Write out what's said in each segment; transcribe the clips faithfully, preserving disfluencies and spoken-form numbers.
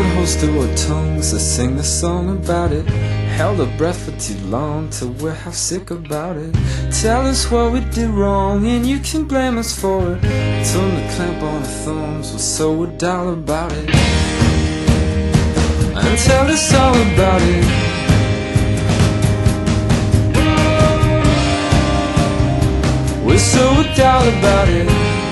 Bored holes through our tongues to sing the song about it. Held our breath for too long till we're half sick about it. Tell us what we did wrong and you can blame us for it. Turn the clamp on our thumbs, we're so dull about it. And tell us all about it. We're so dull about it.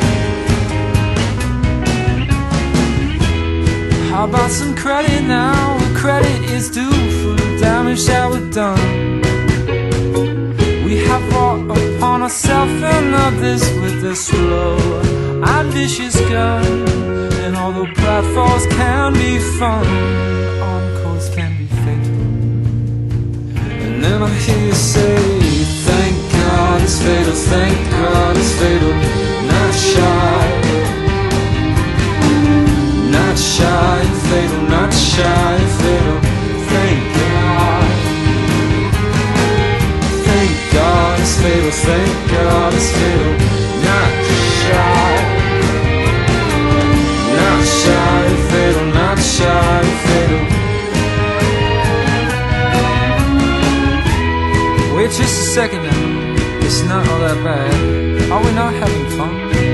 How about some credit now? Credit is due for the damage that we've done. We have brought upon ourselves and others with a slow and vicious gun. And although platforms can be fun, encores can be fatal. And then I hear you say, thank God it's fatal, thank God it's fatal. Not shy, not shy, fatal, not shy, fatal. Thank God, thank God it's fatal, thank God it's fatal. Not shy, not shy, fatal, not shy, fatal. Wait just a second now, it's not all that bad. Are we not having fun?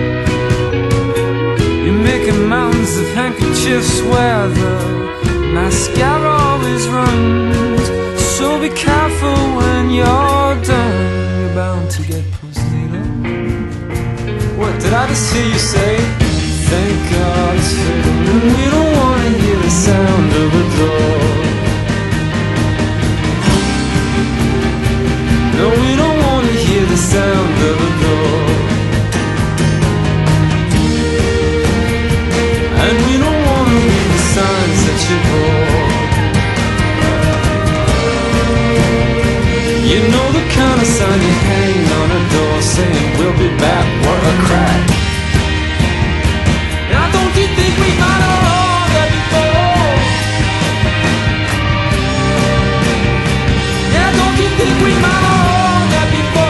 You're making mountains of handkerchiefs where the mascara always runs. So be careful when you're done, you're bound to get post-natal. What did I just hear you say? Thank God it's fatal. We don't want to hear the sound of a door. No, we don't want to hear the sound of a door. And we don't want to read the signs that you bore. You know the kind of sign you hang on a door saying we'll be back, what a crack. Now don't you think we might have all that before? Yeah, don't you think we might have all that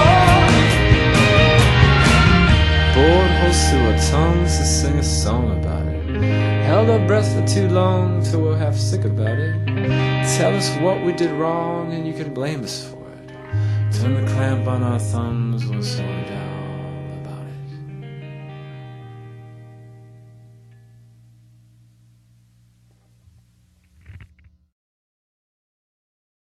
before? Bored holes through our tongues to sing a song about it. Held our breath for too long till we're half sick about it. Tell us what we did wrong and you can blame us for it. Turn the clamp on our thumbs, we'll sort it out.